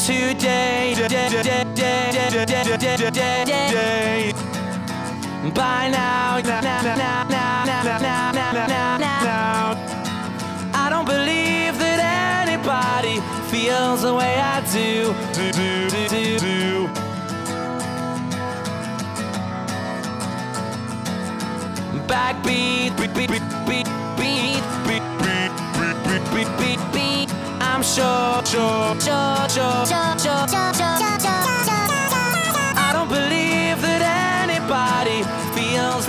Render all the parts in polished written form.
today. By now, I don't believe that anybody feels the way I do. Backbeat, beat, beat, beat, beat, beat, beat, beat, beat, beat, beat. I'm sure. I don't believe that anybody feels.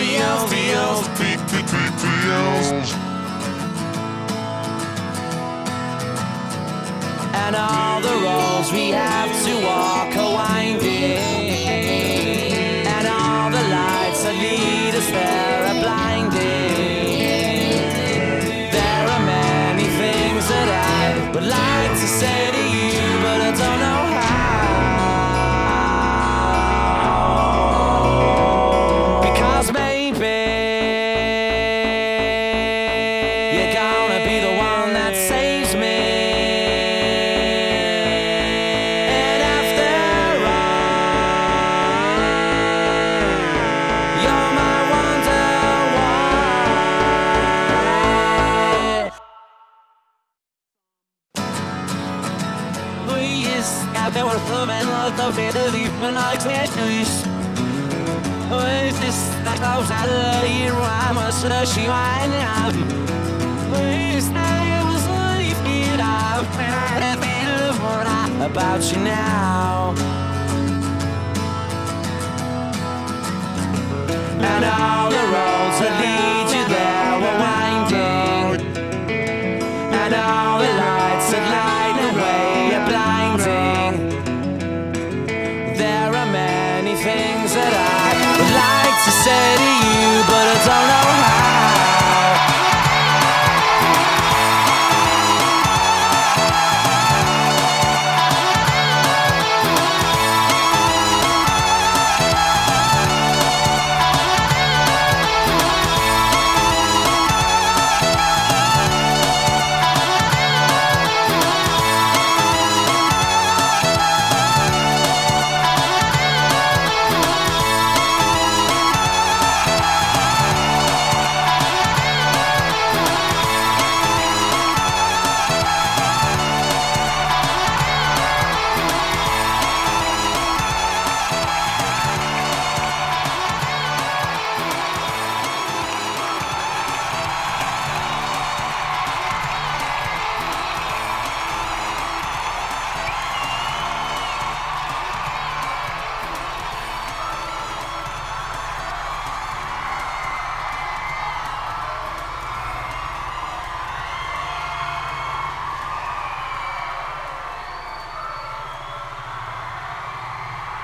And all the roads we have to walk are winding, and all the lights that lead us there are blinding. There are many things that I would like to say to you, but I don't know how. Because maybe you're gonna be the one that saves me. And after all, you're my wonder why. We used to have the worth of and love the way to leave when I can't lose. Is this that goes out of here? I must rush you right now. Is that it was leaving out when I feel about you now. And all the